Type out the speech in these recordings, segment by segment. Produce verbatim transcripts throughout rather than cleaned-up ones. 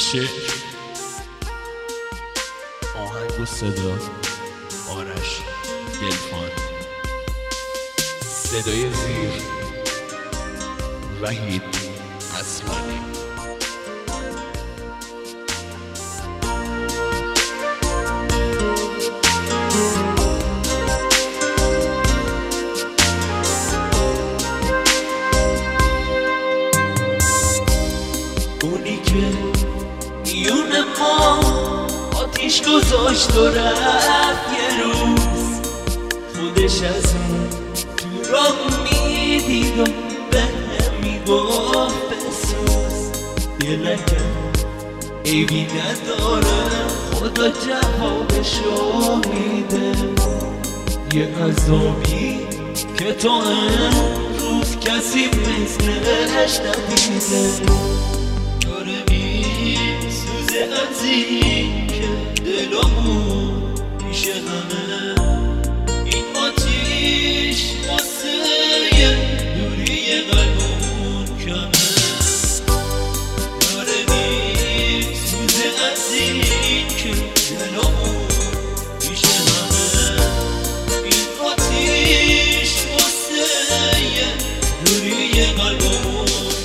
شعر آهنگ و صدا آرش دلفان، صدای زیر وحید اصلانی. اونی که میون ما آتیش گذاشت و رفت یه روز، خودش از اون تو را میدید و به هم میگفت بسوز. دلکم عیبی نداره، خدا جوابشو میده. یه عذابی که تا امروز کسی مثلش ندیده. داره میسوزه از این که دلمون پیش همه این آتیش واسه دوری قلبمون کمه. داره میسوزه از این که دلمون پیش همه این آتیش واسه دوری قلبمون.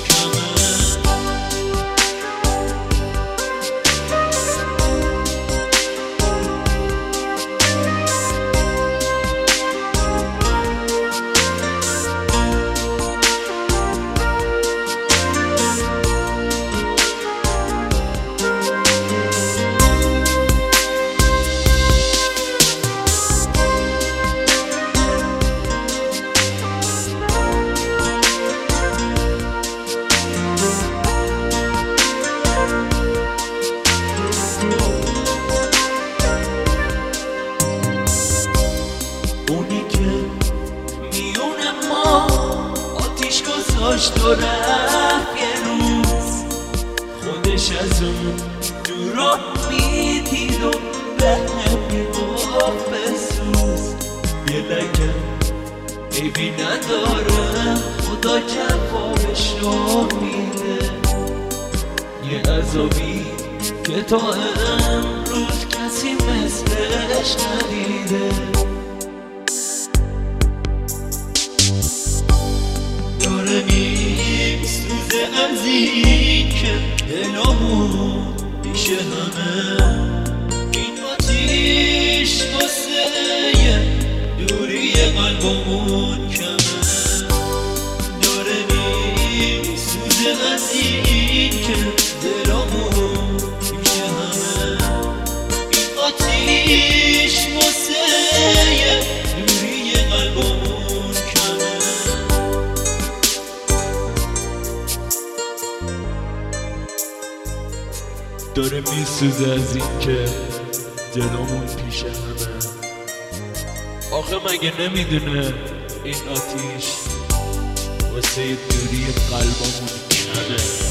داشت و رفت یه روز، خودش از اون دورا میدید و به هم میگفت بسوز. دلکم عیبی نداره، خدا جوابشو میده. یه عذابی که تا امروز کسی مثلش ندیده. داره میسوزه از این که دلمون پیش همه این آتیش واسه دوری قلبمون کمه. داره میسوزه از این که دلمون پیش همه این آتیش واسه دوری قلبمون. داره میسوزه از این که دلمون پیش همه. آخه مگه نمیدونه این آتیش واسه دوری قلبمون کمه.